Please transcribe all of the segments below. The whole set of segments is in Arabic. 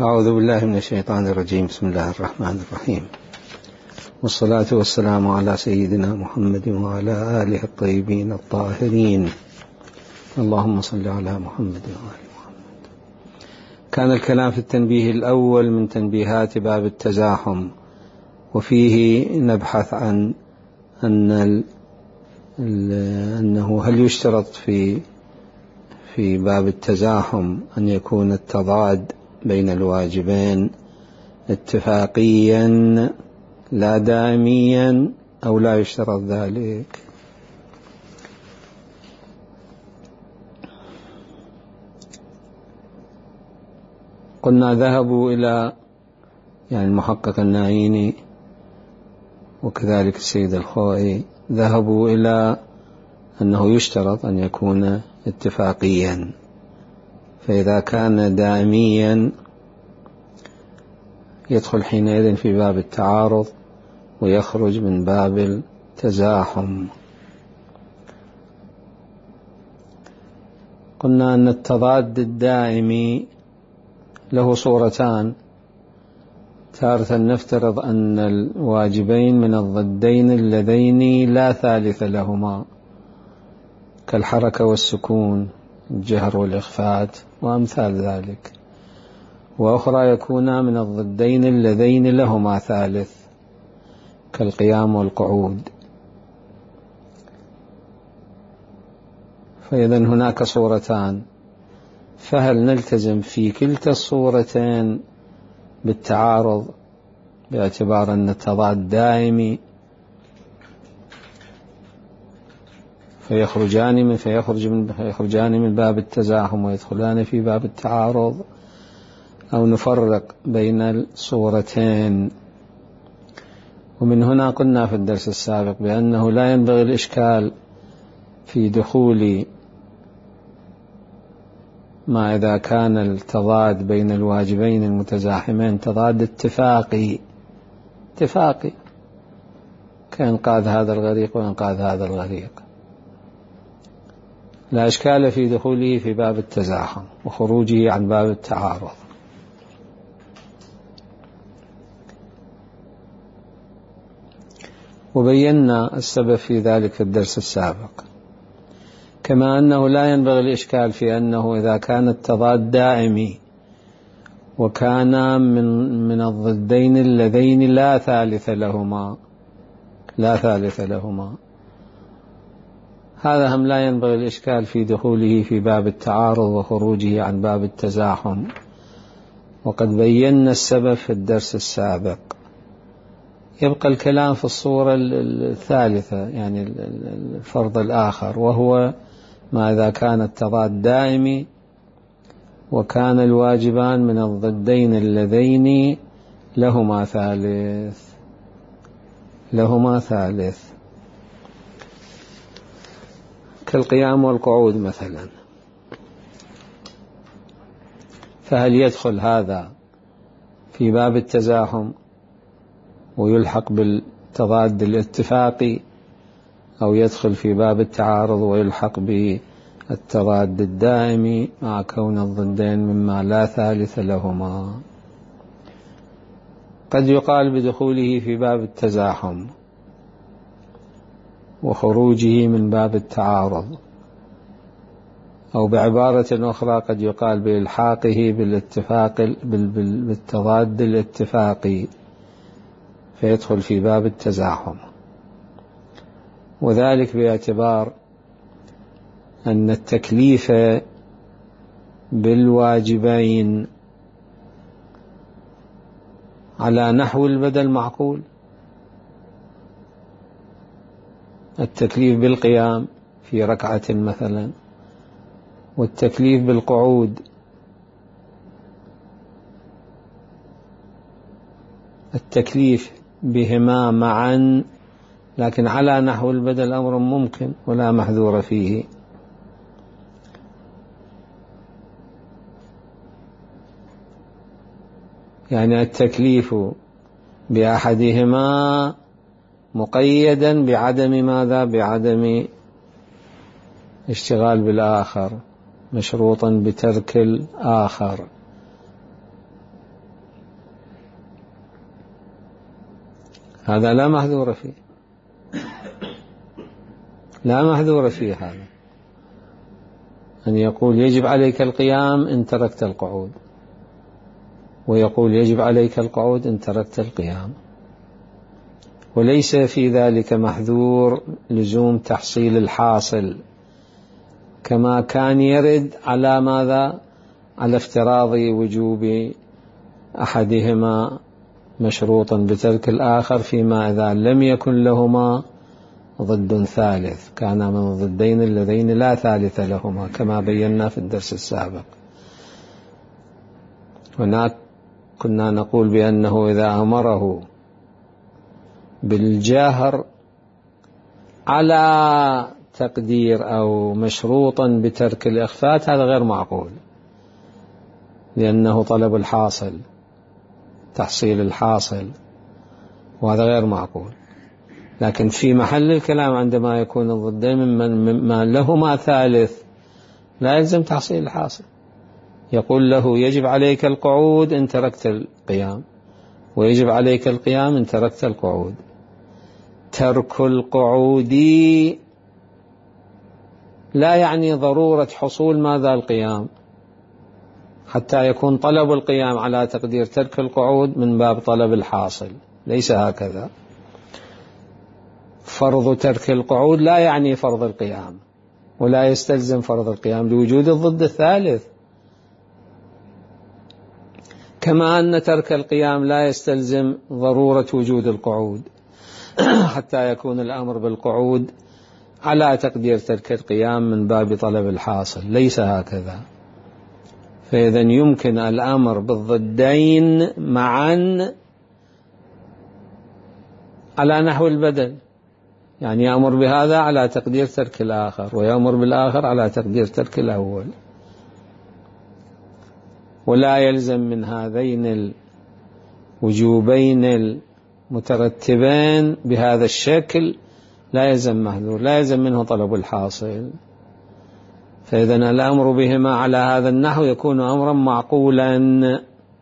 أعوذ بالله من الشيطان الرجيم. بسم الله الرحمن الرحيم، والصلاة والسلام على سيدنا محمد وعلى آله الطيبين الطاهرين. اللهم صل على محمد وآل محمد. كان الكلام في التنبيه الأول من تنبيهات باب التزاحم، وفيه نبحث عن أنه هل يشترط في باب التزاحم أن يكون التضاد بين الواجبين اتفاقيا لا دائميا أو لا يشترط ذلك. قلنا ذهبوا إلى المحقق النعيني وكذلك السيد الخوئي ذهبوا إلى أنه يشترط أن يكون اتفاقيا، فإذا كان دائميا يدخل حينئذ في باب التعارض ويخرج من باب التزاحم. قلنا أن التضاد الدائمي له صورتان: تارة نفترض أن الواجبين من الضدين اللذين لا ثالث لهما كالحركة والسكون، الجهر والإخفات وأمثال ذلك، وأخرى يكون من الضدين اللذين لهما ثالث كالقيام والقعود. فإذا هناك صورتان، فهل نلتزم في كلتا الصورتين بالتعارض باعتبار أن التضاد دائمي فيخرجان من باب التزاحم ويدخلان في باب التعارض، أو نفرق بين الصورتين؟ ومن هنا قلنا في الدرس السابق بأنه لا ينبغي الإشكال في دخول ما إذا كان التضاد بين الواجبين المتزاحمين تضاد اتفاقي كإنقاذ هذا الغريق وإنقاذ هذا الغريق، لا إشكال في دخوله في باب التزاحم وخروجه عن باب التعارض. وبينا السبب في ذلك في الدرس السابق، كما أنه لا ينبغي الإشكال في أنه إذا كان التضاد دائمي وكان من الضدين اللذين لا ثالث لهما، هذا هم لا ينبغي الإشكال في دخوله في باب التعارض وخروجه عن باب التزاحم. وقد بينا السبب في الدرس السابق. يبقى الكلام في الصورة الثالثة، الفرض الآخر، وهو ما إذا كان التضاد دائمي وكان الواجبان من الضدين اللذين لهما ثالث كالقيام والقعود مثلا. فهل يدخل هذا في باب التزاحم ويلحق بالتضاد الاتفاقي، أو يدخل في باب التعارض ويلحق بالتضاد الدائمي مع كون الضدين مما لا ثالث لهما؟ قد يقال بدخوله في باب التزاحم وخروجه من باب التعارض، أو بعبارة أخرى قد يقال بإلحاقه بالتضاد الاتفاقي فيدخل في باب التزاحم، وذلك باعتبار أن التكليف بالواجبين على نحو البدل معقول. التكليف بالقيام في ركعة مثلا، والتكليف بالقعود، التكليف بهما معا، لكن على نحو البدل أمر ممكن ولا محذور فيه. التكليف بأحدهما مقيدا بعدم ماذا؟ بعدم اشتغال بالآخر، مشروطا بترك الآخر. هذا لا محذور فيه، لا محذور فيه هذا، أن يقول يجب عليك القيام إن تركت القعود، ويقول يجب عليك القعود إن تركت القيام، وليس في ذلك محذور لزوم تحصيل الحاصل كما كان يرد على ماذا؟ على افتراض وجوب أحدهما مشروطا بترك الآخر فيما إذا لم يكن لهما ضد ثالث، كان من الضدين اللذين لا ثالث لهما كما بينا في الدرس السابق. هناك كنا نقول بأنه إذا أمره بالجهر على تقدير أو مشروطا بترك الإخفات هذا غير معقول، لأنه طلب الحاصل، تحصيل الحاصل، وهذا غير معقول. لكن في محل الكلام عندما يكون الضدين مما لهما ثالث لا يلزم تحصيل الحاصل، يقول له يجب عليك القعود إن تركت القيام، ويجب عليك القيام إن تركت القعود. ترك القعود لا يعني ضرورة حصول ماذا؟ القيام، حتى يكون طلب القيام على تقدير ترك القعود من باب طلب الحاصل، ليس هكذا. فرض ترك القعود لا يعني فرض القيام، ولا يستلزم فرض القيام لوجود الضد الثالث، كما أن ترك القيام لا يستلزم ضرورة وجود القعود حتى يكون الأمر بالقعود على تقدير ترك القيام من باب طلب الحاصل، ليس هكذا. فإذا يمكن الأمر بالضدين معا على نحو البدل، يعني يأمر بهذا على تقدير ترك الآخر، ويأمر بالآخر على تقدير ترك الأول، ولا يلزم من هذين الوجوبين المترتبين بهذا الشكل، لا يلزم محذور، لا يلزم منه طلب الحاصل. فإذا الأمر بهما على هذا النحو يكون أمرا معقولا.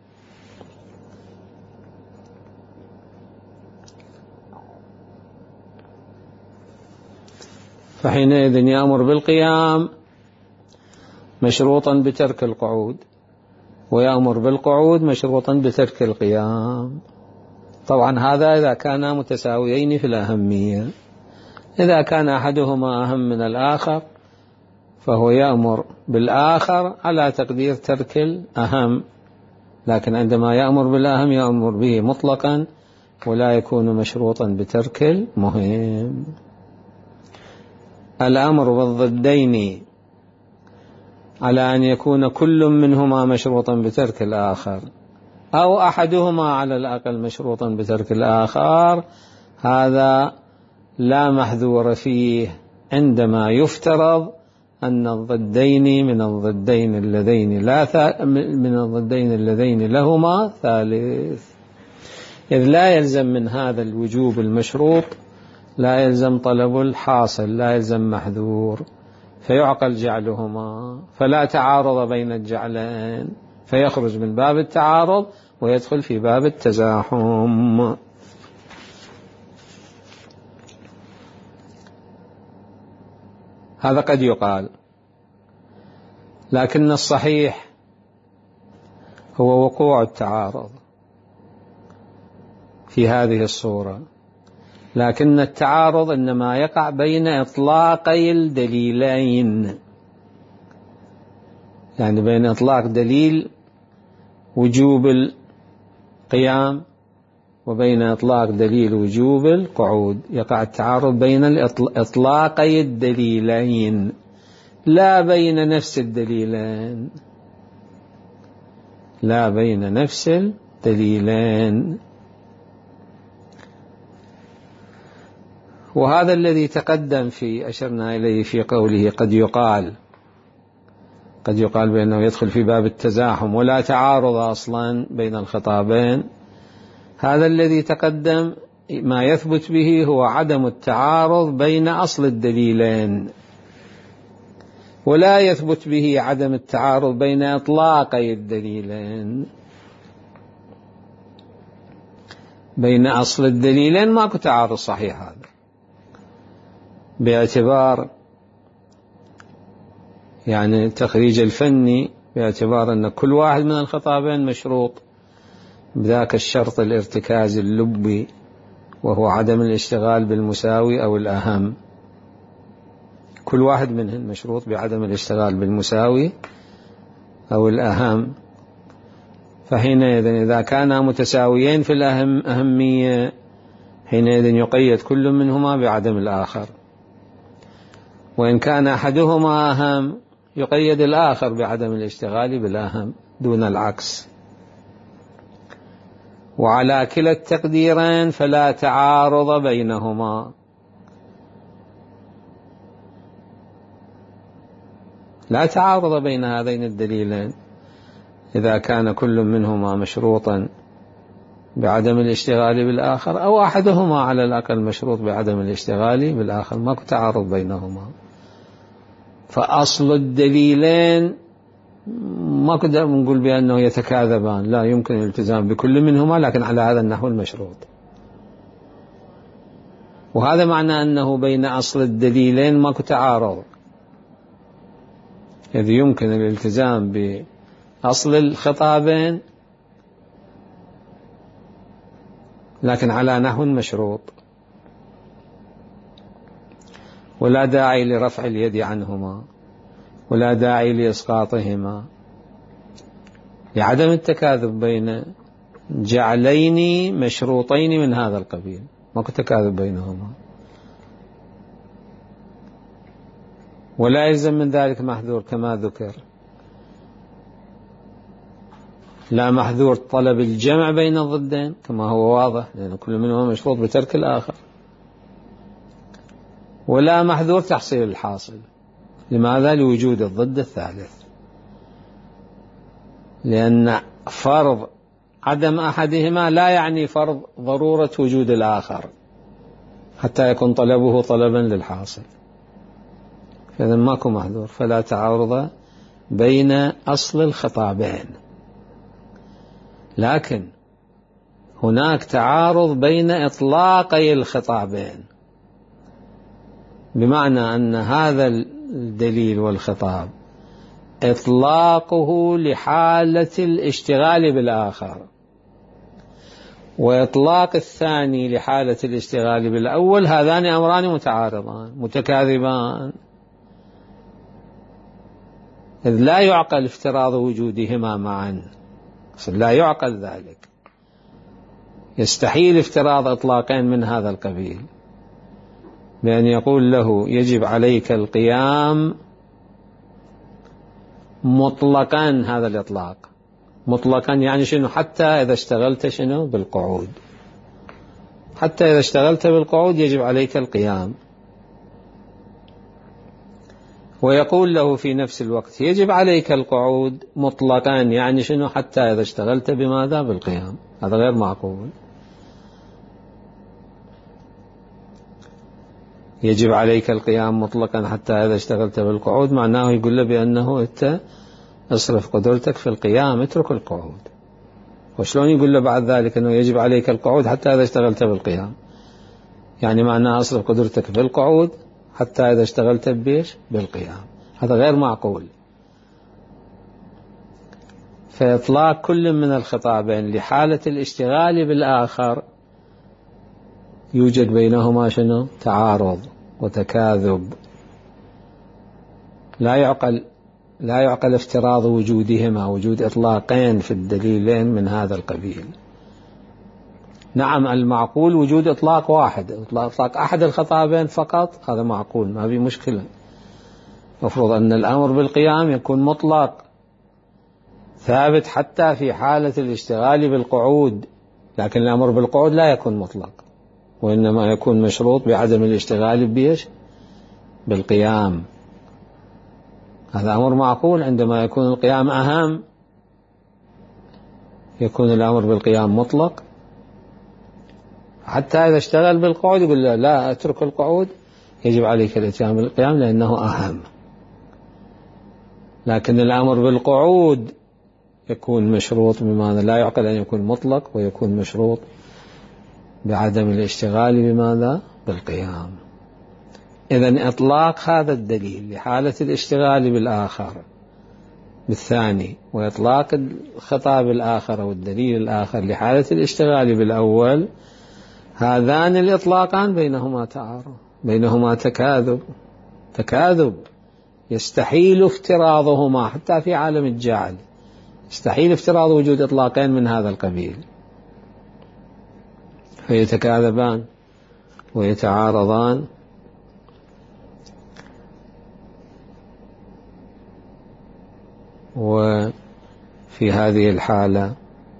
فحينئذ يأمر بالقيام مشروطا بترك القعود، ويأمر بالقعود مشروطا بترك القيام. طبعا هذا إذا كانا متساويين في الأهمية. إذا كان أحدهما أهم من الآخر فهو يأمر بالآخر على تقدير ترك الأهم، لكن عندما يأمر بالأهم يأمر به مطلقا ولا يكون مشروطا بترك المهم. الأمر بالضدين على أن يكون كل منهما مشروطا بترك الآخر أو أحدهما على الأقل مشروطا بترك الآخر، هذا لا محذور فيه عندما يفترض أن الضدين من الضدين اللذين لهما ثالث، إذ لا يلزم من هذا الوجوب المشروط، لا يلزم طلب الحاصل، لا يلزم محذور، فيعقل جعلهما، فلا تعارض بين الجعلين، فيخرج من باب التعارض ويدخل في باب التزاحم. هذا قد يقال، لكن الصحيح هو وقوع التعارض في هذه الصورة، لكن التعارض إنما يقع بين إطلاقي الدليلين، يعني بين إطلاق دليل وجوب القيام وبين إطلاق دليل وجوب القعود، يقع التعارض بين إطلاقي الدليلين لا بين نفس الدليلين، لا بين نفس الدليلين. وهذا الذي تقدم في أشرنا إليه في قوله قد يقال بأنه يدخل في باب التزاحم ولا تعارض أصلا بين الخطابين. هذا الذي تقدم ما يثبت به هو عدم التعارض بين أصل الدليلين، ولا يثبت به عدم التعارض بين إطلاقي الدليلين. بين أصل الدليلين ماكو تعارض صحيح هذا، باعتبار يعني التخريج الفني، باعتبار أن كل واحد من الخطابين مشروط بذاك الشرط الارتكاز اللبي، وهو عدم الاشتغال بالمساوي أو الأهم. كل واحد منهم مشروط بعدم الاشتغال بالمساوي أو الأهم، فحينئذ إذا كانا متساويين في الأهمية حينئذ يقيد كل منهما بعدم الآخر، وإن كان أحدهما أهم يقيد الآخر بعدم الاشتغال بالأهم دون العكس. وعلى كلا التقديرين فلا تعارض بينهما، لا تعارض بين هذين الدليلين إذا كان كل منهما مشروطا بعدم الاشتغال بالآخر، أو أحدهما على الأقل مشروط بعدم الاشتغال بالآخر، ماكو تعارض بينهما. فأصل الدليلين ما كنا نقول بأنه يتكاذبان، لا، يمكن الالتزام بكل منهما لكن على هذا النحو المشروط. وهذا معنى أنه بين أصل الدليلين ماكو تعارض، إذ يمكن الالتزام بأصل الخطابين لكن على نحو مشروط، ولا داعي لرفع اليد عنهما ولا داعي لإسقاطهما، لعدم التكاذب بين جعلين مشروطين من هذا القبيل، ماكو تكاذب بينهما. ولا يلزم من ذلك محذور كما ذكر، لا محذور طلب الجمع بين الضدين كما هو واضح لأن كل منهما مشروط بترك الآخر، ولا محذور تحصيل الحاصل. لماذا؟ لوجود الضد الثالث، لأن فرض عدم أحدهما لا يعني فرض ضرورة وجود الآخر حتى يكون طلبه طلبا للحاصل، فإذا ماكو محذور، فلا تعارض بين أصل الخطابين. لكن هناك تعارض بين إطلاقي الخطابين، بمعنى أن هذا الدليل والخطاب إطلاقه لحالة الاشتغال بالآخر، وإطلاق الثاني لحالة الاشتغال بالأول، هذان أمران متعارضان متكاذبان، إذ لا يعقل افتراض وجودهما معا، لا يعقل ذلك، يستحيل افتراض إطلاقين من هذا القبيل، بأن يقول له يجب عليك القيام مطلقا. هذا الإطلاق مطلقا يعني شنو؟ حتى إذا اشتغلت شنو؟ بالقعود، حتى إذا اشتغلت بالقعود يجب عليك القيام. ويقول له في نفس الوقت يجب عليك القعود مطلقا يعني شنو؟ حتى إذا اشتغلت بماذا؟ بالقيام. هذا غير معقول. يجب عليك القيام مطلقا حتى إذا اشتغلت بالقعود، معناه يقول له بأنه أنت اصرف قدرتك في القيام، اترك القعود. وشلون يقول له بعد ذلك أنه يجب عليك القعود حتى إذا اشتغلت بالقيام؟ يعني معناه اصرف قدرتك في القعود حتى إذا اشتغلت بيش؟ بالقيام. هذا غير معقول. فإطلاق كل من الخطابين لحالة الاشتغال بالآخر يوجد بينهما شنو؟ تعارض وتكاذب، لا يعقل افتراض وجودهما، وجود إطلاقين في الدليلين من هذا القبيل. نعم المعقول وجود إطلاق واحد، إطلاق أحد الخطابين فقط، هذا معقول ما في مشكلة. مفروض أن الأمر بالقيام يكون مطلق ثابت حتى في حالة الاشتغال بالقعود، لكن الأمر بالقعود لا يكون مطلق، وإنما يكون مشروط بعدم الاشتغال بيش؟ بالقيام. هذا أمر معقول. عندما يكون القيام أهم يكون الأمر بالقيام مطلق، حتى إذا اشتغل بالقعود يقول لا اترك القعود، يجب عليك الاتيان بالقيام لأنه أهم. لكن الأمر بالقعود يكون مشروط بمعنى لا يعقل أن يكون مطلق، ويكون مشروط بعدم الاشتغال بماذا؟ بالقيام. إذن إطلاق هذا الدليل لحالة الاشتغال بالآخر بالثاني، وإطلاق الخطاب الآخر أو الدليل الآخر لحالة الاشتغال بالأول، هذان الإطلاقان بينهما تعارض، بينهما تكاذب يستحيل افتراضهما حتى في عالم الجعل، يستحيل افتراض وجود إطلاقين من هذا القبيل، فيتكاذبان ويتعارضان. وفي هذه الحالة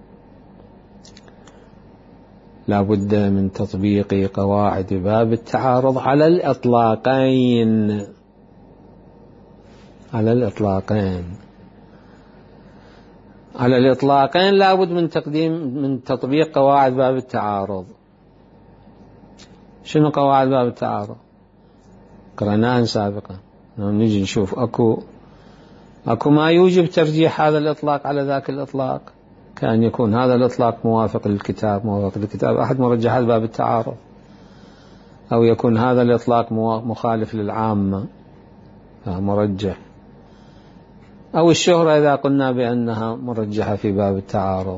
لا بد من تطبيق قواعد باب التعارض على الإطلاقين، على الإطلاقين لا بد من تطبيق قواعد باب التعارض. شنو قواعد باب التعارض؟ قرأناها سابقا. نجي نشوف أكو ما يوجب ترجيح هذا الإطلاق على ذاك الإطلاق، كأن يكون هذا الإطلاق موافق للكتاب أحد مرجحات باب التعارض، أو يكون هذا الإطلاق مخالف للعامة مرجح، أو الشهرة إذا قلنا بأنها مرجحة في باب التعارض.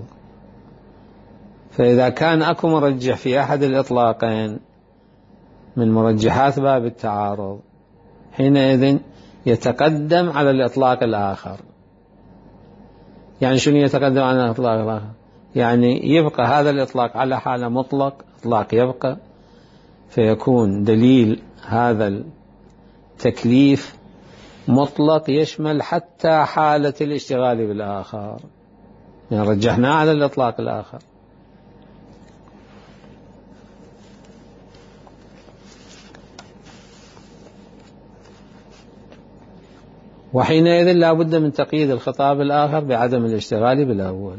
فإذا كان أكو مرجح في أحد الإطلاقين من مرجحات باب التعارض، حينئذ يتقدم على الإطلاق الآخر. يعني شنو يتقدم على الإطلاق الآخر؟ يعني يبقى هذا الإطلاق على حالة مطلق، إطلاق يبقى، فيكون دليل هذا التكليف مطلق يشمل حتى حالة الاشتغال بالآخر، يعني رجحناه على الإطلاق الآخر. وحينئذ لا بد من تقييد الخطاب الآخر بعدم الاشتغال بالأول،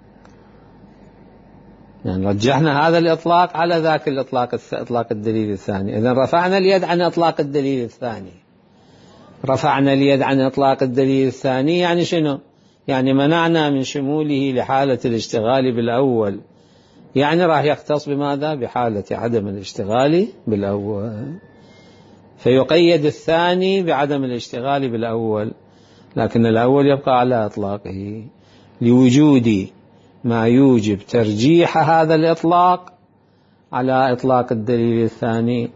يعني رجحنا هذا الإطلاق على ذاك الإطلاق، إطلاق الدليل الثاني. إذن رفعنا اليد عن إطلاق الدليل الثاني، رفعنا اليد عن إطلاق الدليل الثاني يعني شنو؟ يعني منعنا من شموله لحالة الاشتغال بالأول، يعني راح يختص بماذا؟ بحالة عدم الاشتغال بالأول، فيقيد الثاني بعدم الاشتغال بالأول، لكن الأول يبقى على إطلاقه لوجود ما يوجب ترجيح هذا الإطلاق على إطلاق الدليل الثاني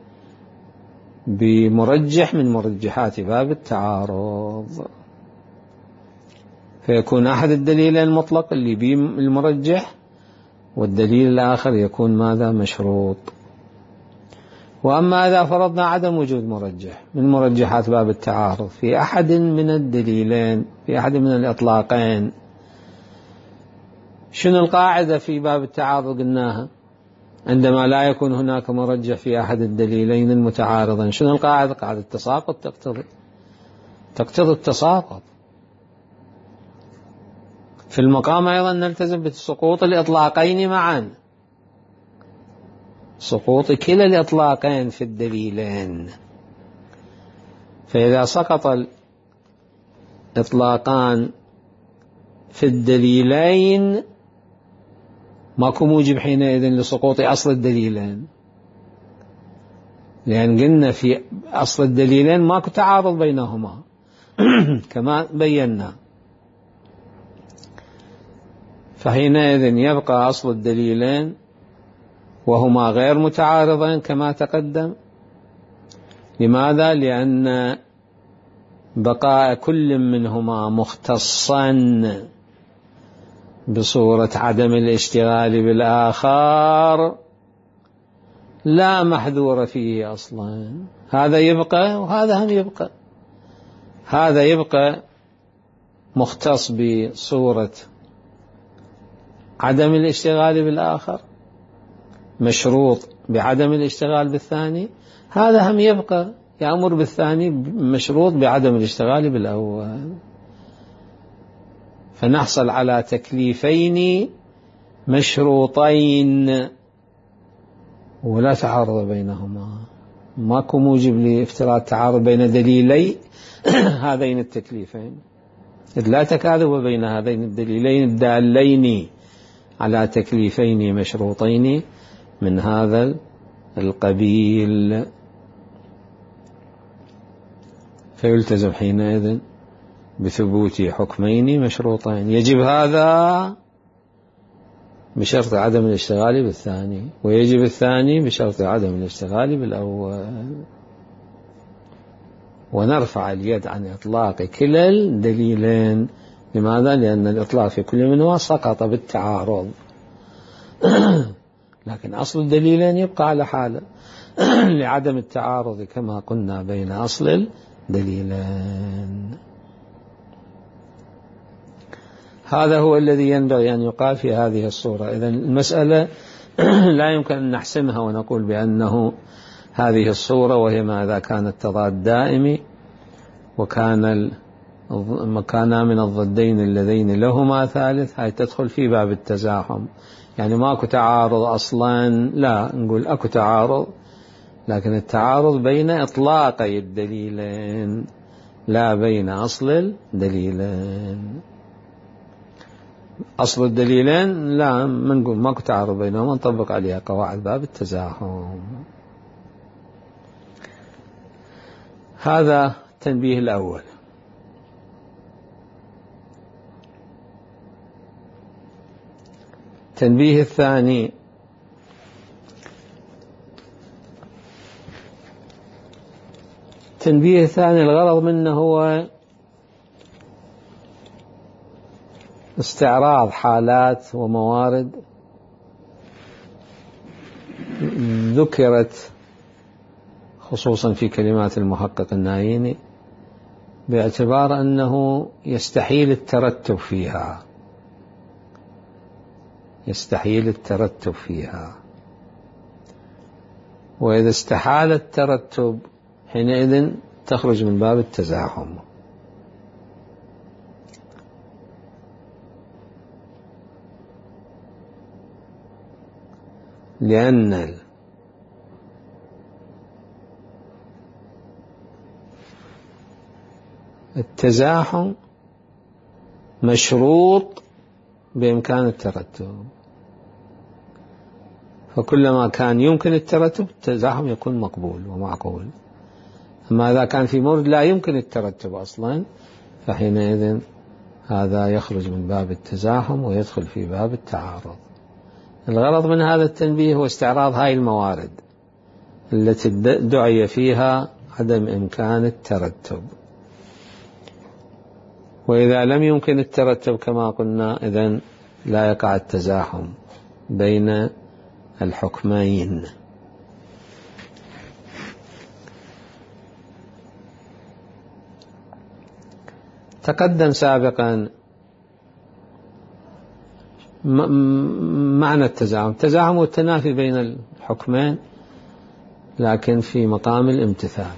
بمرجح من مرجحات باب التعارض. فيكون أحد الدليلين المطلق اللي بيه المرجح، والدليل الآخر يكون ماذا؟ مشروط. وأما إذا فرضنا عدم وجود مرجح من مرجحات باب التعارض في أحد من الدليلين، في أحد من الإطلاقين، شنو القاعدة في باب التعارض قلناها؟ عندما لا يكون هناك مرجح في أحد الدليلين المتعارضين، شنو القاعدة؟ قاعدة التساقط تقتضي التساقط. في المقام أيضا نلتزم بسقوط الإطلاقين معا، سقوط كلا الإطلاقين في الدليلين. فإذا سقط الإطلاقان في الدليلين ماكو موجب حينئذ لسقوط أصل الدليلين، لأن قلنا في أصل الدليلين ماكو تعارض بينهما كما بينا، فحينئذ يبقى أصل الدليلين وهما غير متعارضين كما تقدم. لماذا؟ لأن بقاء كل منهما مختصا بصورة عدم الاشتغال بالآخر لا محذور فيه أصلا، هذا يبقى وهذا هم يبقى، هذا يبقى مختص بصورة عدم الاشتغال بالآخر، مشروط بعدم الاشتغال بالثاني، هذا هم يبقى يأمر بالثاني مشروط بعدم الاشتغال بالأول، فنحصل على تكليفين مشروطين ولا تعارض بينهما، ماكو موجب لافتراض تعارض بين دليلي هذين التكليفين، إذ لا تكاذب بين هذين الدليلين الدالين على تكليفين مشروطين من هذا القبيل، فيلتزم حينئذ بثبوت حكمين مشروطين. يجب هذا بشرط عدم الاشتغال بالثاني، ويجب الثاني بشرط عدم الاشتغال بالأول. ونرفع اليد عن إطلاق كلا الدليلين. لماذا؟ لأن الإطلاق في كل منهما سقط بالتعارض. لكن أصل الدليلين يبقى على حاله لعدم التعارض كما قلنا بين أصل الدليلين. هذا هو الذي ينبغي أن يقال في هذه الصورة. إذن المسألة لا يمكن أن نحسمها ونقول بأنه هذه الصورة، وهي ما إذا كان التضاد دائمي وكان مكانا من الضدين اللذين لهما ثالث، هاي تدخل في باب التزاحم. يعني ماكو تعارض أصلا، لا نقول أكو تعارض، لكن التعارض بين إطلاقي الدليلين لا بين أصل الدليلين. أصل الدليلين لا منقول ماكو تعارض بينهما، نطبق عليها قواعد باب التزاحم. هذا التنبيه الأول. التنبيه الثاني: التنبيه الثاني الغرض منه هو استعراض حالات وموارد ذكرت خصوصا في كلمات المحقق النايني باعتبار أنه يستحيل الترتب فيها، يستحيل الترتب فيها. وإذا استحال الترتب حينئذ تخرج من باب التزاحم. لأن التزاحم مشروط بإمكان الترتب، فكلما كان يمكن الترتب التزاحم يكون مقبول ومعقول. أما إذا كان في مورد لا يمكن الترتب أصلا فحينئذ هذا يخرج من باب التزاحم ويدخل في باب التعارض. الغرض من هذا التنبيه هو استعراض هاي الموارد التي دعي فيها عدم إمكان الترتب. وإذا لم يمكن الترتب كما قلنا إذن لا يقع التزاحم بين الحكمين. تقدم سابقا معنى التزاحم. التزاحم والتنافي بين الحكمين لكن في مقام الامتثال،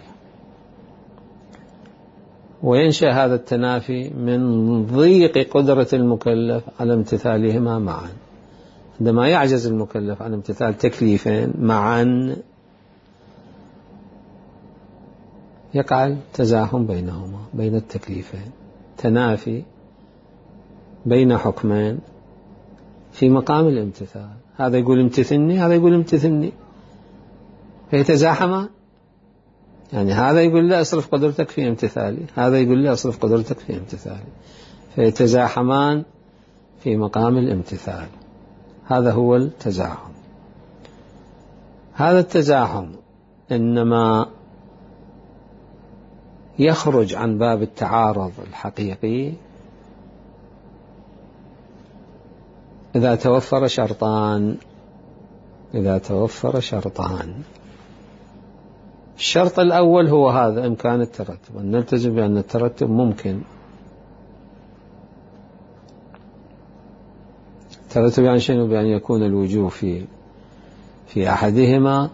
وينشأ هذا التنافي من ضيق قدرة المكلف على امتثالهما معا. عندما يعجز المكلف عن امتثال تكليفين معا يقع التزاحم بينهما، بين التكليفين، تنافي بين حكمين في مقام الامتثال. هذا يقول امتثلني، هذا يقول امتثلني، فيتزاحمان. يعني هذا يقول لا اصرف قدرتك في امتثالي، هذا يقول لا اصرف قدرتك في امتثالي، فيتزاحمان في مقام الامتثال. هذا هو التزاحم. هذا التزاحم إنما يخرج عن باب التعارض الحقيقي إذا توفر شرطان. إذا توفر شرطان: الشرط الأول هو هذا إمكان الترتب، أن نلتزم بأن الترتب ممكن. الترتب يعني شنو؟ بأن يكون الوجوب في أحدهما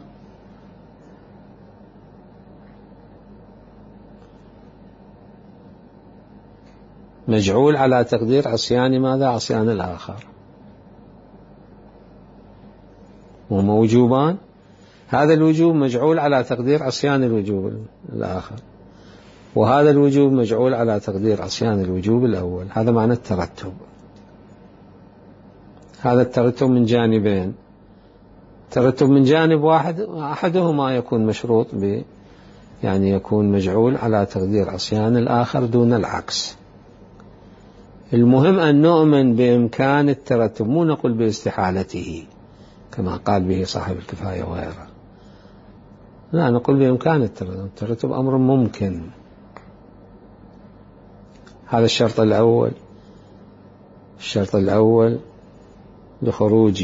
مجعول على تقدير عصيان ماذا؟ عصيان الآخر. وموجوبان، هذا الوجوب مجعول على تقدير عصيان الوجوب الآخر، وهذا الوجوب مجعول على تقدير عصيان الوجوب الأول. هذا معنى الترتب. هذا الترتب من جانبين: ترتب من جانب واحد أحدهما يكون مشروط يعني يكون مجعول على تقدير عصيان الآخر دون العكس. المهم أن نؤمن بإمكان الترتب، مو نقول باستحالته كما قال به صاحب الكفاية وغيره، لا، نقول بإمكان الترتب. الترتب أمر ممكن. هذا الشرط الأول. الشرط الأول لخروج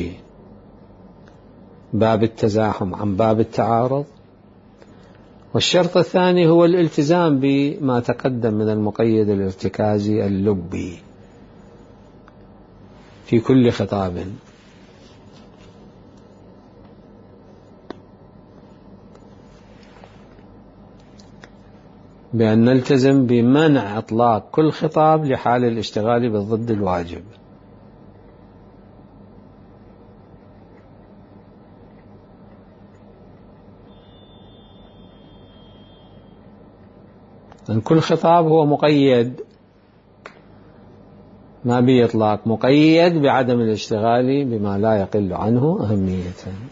باب التزاحم عن باب التعارض. والشرط الثاني هو الالتزام بما تقدم من المقيد الارتكازي اللبي في كل خطاب. بأن نلتزم بمنع إطلاق كل خطاب لحال الاشتغال بالضد الواجب. أن كل خطاب هو مقيد، ما بإطلاق، مقيد بعدم الاشتغال بما لا يقل عنه أهمية.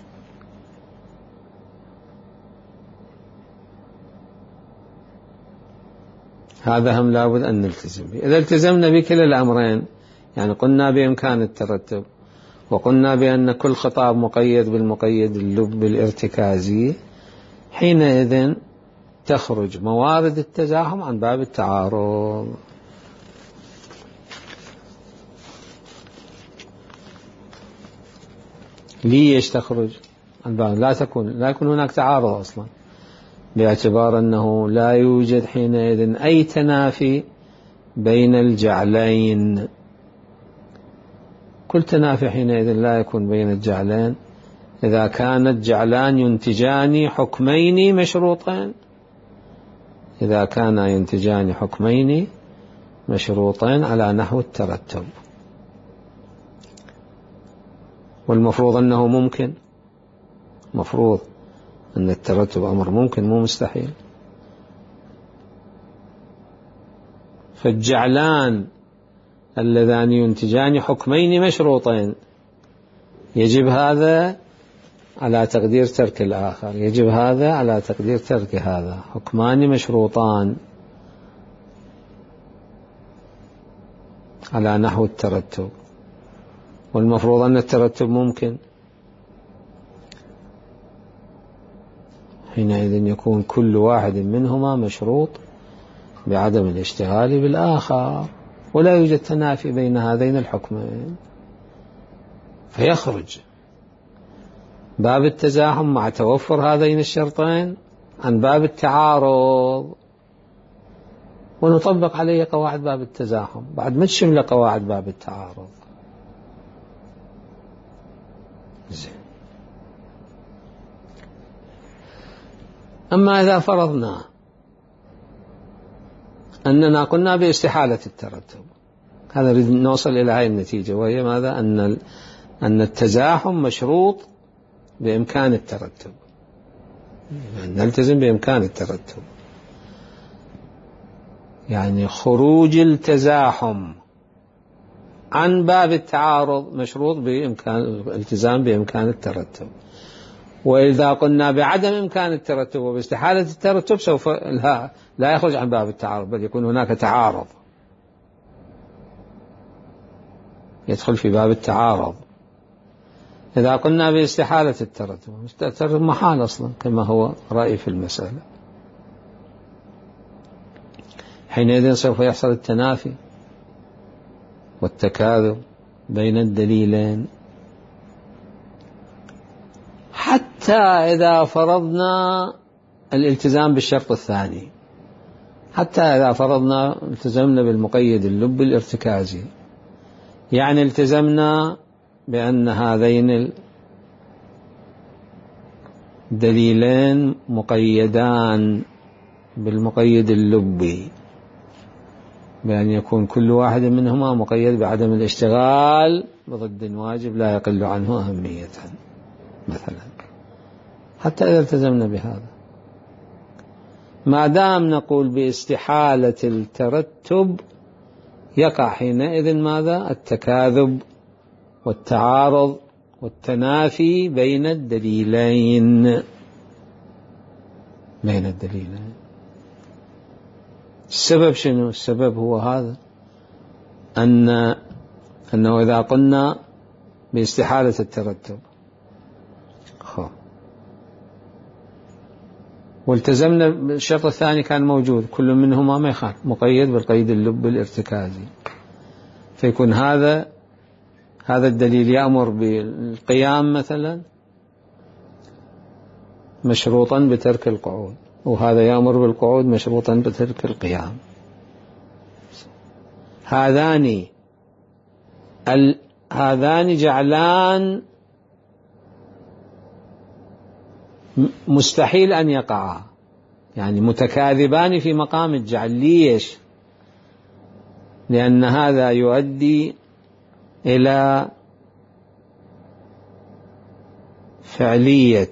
هذا هم لابد أن نلتزم به. إذا التزمنا بكلا الأمرين، يعني قلنا بإمكان الترتب وقلنا بأن كل خطاب مقيد بالمقيد اللب الارتكازي، حينئذ تخرج موارد التزاحم عن باب التعارض. ليش تخرج عن باب؟ لا يكون هناك تعارض أصلا، باعتبار أنه لا يوجد حينئذ أي تنافي بين الجعلين. كل تنافي حينئذ لا يكون بين الجعلين إذا كان الجعلان ينتجان حكمين مشروطين. إذا كان ينتجان حكمين مشروطين على نحو الترتب. والمفروض أنه ممكن، مفروض أن الترتب أمر ممكن مو مستحيل. فالجعلان اللذان ينتجان حكمين مشروطين يجب هذا على تقدير ترك الآخر، يجب هذا على تقدير ترك هذا، حكمان مشروطان على نحو الترتب. والمفروض أن الترتب ممكن، حينئذ يكون كل واحد منهما مشروط بعدم الاشتغال بالآخر، ولا يوجد تنافي بين هذين الحكمين، فيخرج باب التزاحم مع توفر هذين الشرطين عن باب التعارض، ونطبق عليه قواعد باب التزاحم بعد ما تشمل قواعد باب التعارض. زين. أما إذا فرضنا أننا قلنا باستحالة الترتب، هذا نوصل إلى هذه النتيجة، وهي ماذا؟ أن التزاحم مشروط بإمكان الترتب، يعني نلتزم بإمكان الترتب، يعني خروج التزاحم عن باب التعارض مشروط بإمكان الالتزام بإمكان الترتب. وإذا قلنا بعدم إمكان الترتب وباستحالة الترتب سوف لا يخرج عن باب التعارض، بل يكون هناك تعارض يدخل في باب التعارض. إذا قلنا باستحالة الترتب محال أصلا كما هو رأي في المسألة، حينئذ سوف يحصل التنافي والتكاذب بين الدليلين. حتى إذا فرضنا الالتزام بالشرط الثاني، حتى إذا فرضنا التزمنا بالمقيد اللب الارتكازي، يعني التزمنا بأن هذين الدليلين مقيدان بالمقيد اللبي، بأن يكون كل واحد منهما مقيد بعدم الاشتغال بضد واجب لا يقل عنه أهمية مثلا. حتى إذا التزمنا بهذا، ما دام نقول باستحالة الترتب، يقع حينئذ ماذا؟ التكاذب والتعارض والتنافي بين الدليلين. السبب شنو؟ السبب هو هذا، أنه إذا قلنا باستحالة الترتب والتزمنا بالشرط الثاني كان موجود، كل منهما ما يخالف، مقيد بالقيد اللب الارتكازي، فيكون هذا الدليل يأمر بالقيام مثلا مشروطا بترك القعود، وهذا يأمر بالقعود مشروطا بترك القيام. هذان جعلان مستحيل أن يقعا، يعني متكاذبان في مقام الجعل. ليش؟ لأن هذا يؤدي إلى فعلية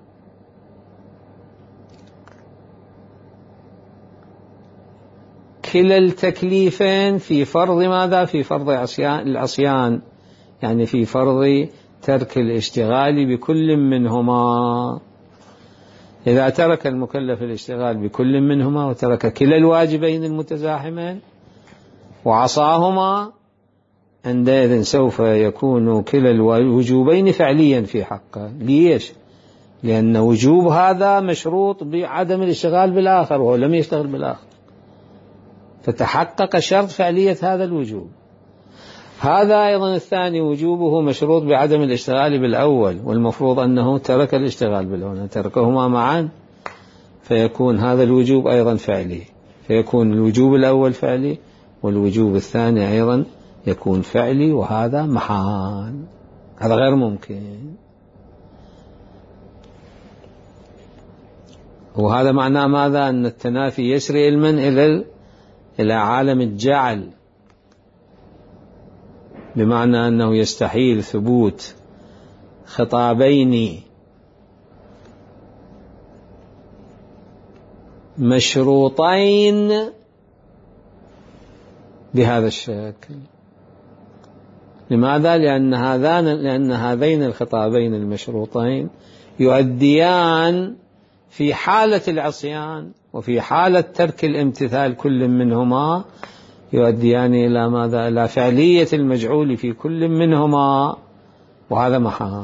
كلا التكليفين في فرض ماذا؟ في فرض العصيان، يعني في فرض ترك الاشتغال بكل منهما. إذا ترك المكلف الاشتغال بكل منهما وترك كلا الواجبين المتزاحمين وعصاهما، عندئذ سوف يكون كلا الوجوبين فعليا في حقه. ليش؟ لأن وجوب هذا مشروط بعدم الاشتغال بالآخر، وهو لم يشتغل بالآخر، فتحقق شرط فعلية هذا الوجوب. هذا أيضا الثاني وجوبه مشروط بعدم الاشتغال بالأول، والمفروض أنه ترك الاشتغال بالأول، تركهما معا، فيكون هذا الوجوب أيضا فعلي، فيكون الوجوب الأول فعلي والوجوب الثاني أيضا يكون فعلي، وهذا محال، هذا غير ممكن. وهذا معناه ماذا؟ أن التنافي يسري علما إلى عالم الجعل، بمعنى أنه يستحيل ثبوت خطابين مشروطين بهذا الشكل. لماذا؟ لأن هذين الخطابين المشروطين يؤديان في حالة العصيان وفي حالة ترك الامتثال كل منهما، يؤديان إلى ماذا؟ إلى فعلية المجعول في كل منهما، وهذا محال.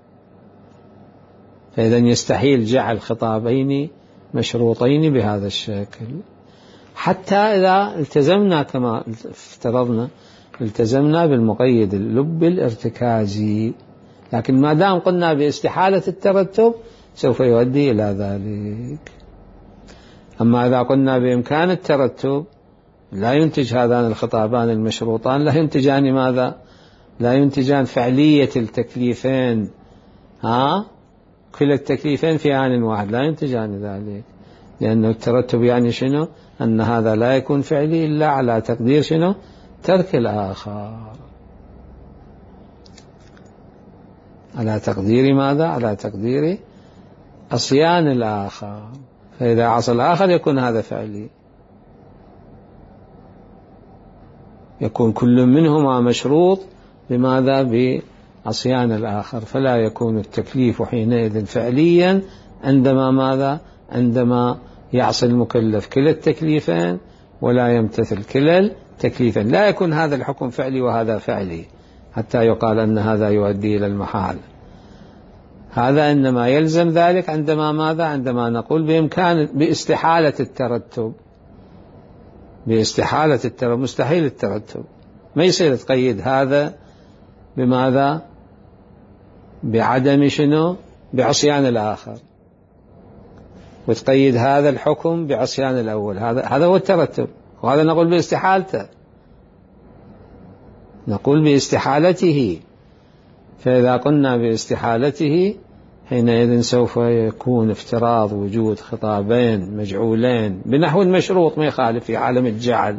فإذا يستحيل جعل خطابين مشروطين بهذا الشكل، حتى إذا التزمنا كما افترضنا، التزمنا بالمقيد اللب الارتكازي، لكن ما دام قلنا باستحالة الترتب سوف يؤدي إلى ذلك. أما إذا قلنا بإمكان الترتب لا ينتج هذان الخطابان المشروطان، لا ينتجان ماذا؟ لا ينتجان فعلية التكليفين، كل التكليفين في آن واحد، لا ينتجان ذلك، لأنه الترتب يعني شنو؟ أن هذا لا يكون فعلي إلا على تقدير شنو؟ ترك الآخر، على تقدير ماذا؟ على تقدير عصيان الآخر، فإذا عصى الآخر يكون هذا فعلي، يكون كل منهما مشروط بماذا؟ بعصيان الآخر، فلا يكون التكليف حينئذ فعليا عندما ماذا؟ عندما يعصي المكلف كلا التكليفين ولا يمتثل كلا التكليفين، لا يكون هذا الحكم فعلي وهذا فعلي حتى يقال أن هذا يؤدي إلى المحال. هذا إنما يلزم ذلك عندما ماذا؟ عندما نقول باستحالة الترتب، باستحالة الترتب، مستحيل الترتب، ما يصير تقيد هذا بماذا؟ بعدم شنو؟ بعصيان الآخر، وتقيد هذا الحكم بعصيان الأول، هذا هو الترتب، وهذا نقول باستحالته، نقول باستحالته. فإذا قلنا باستحالته حينئذ سوف يكون افتراض وجود خطابين مجعولين بنحو المشروط ما يخالف في عالم الجعل،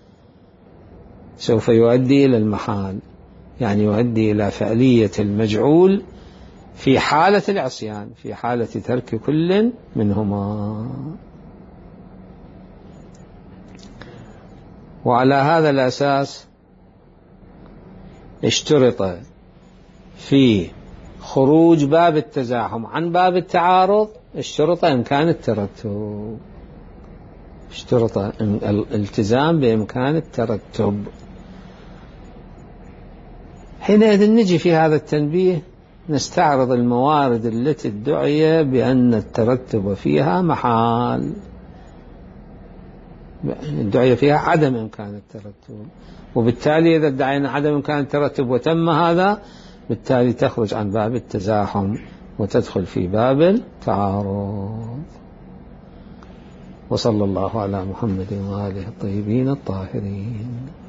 سوف يؤدي إلى المحال، يعني يؤدي إلى فعلية المجعول في حالة العصيان، في حالة ترك كل منهما. وعلى هذا الأساس اشترط في خروج باب التزاحم عن باب التعارض اشترط إمكان الترتب، اشترط الالتزام بإمكان الترتب. حينئذ نجي في هذا التنبيه نستعرض الموارد التي ادعي بأن الترتب فيها محال، ادعي فيها عدم إمكان الترتب، وبالتالي إذا ادعينا عدم إمكان الترتب وتم هذا، بالتالي تخرج عن باب التزاحم وتدخل في باب التعارض. وصلى الله على محمد وآله الطيبين الطاهرين.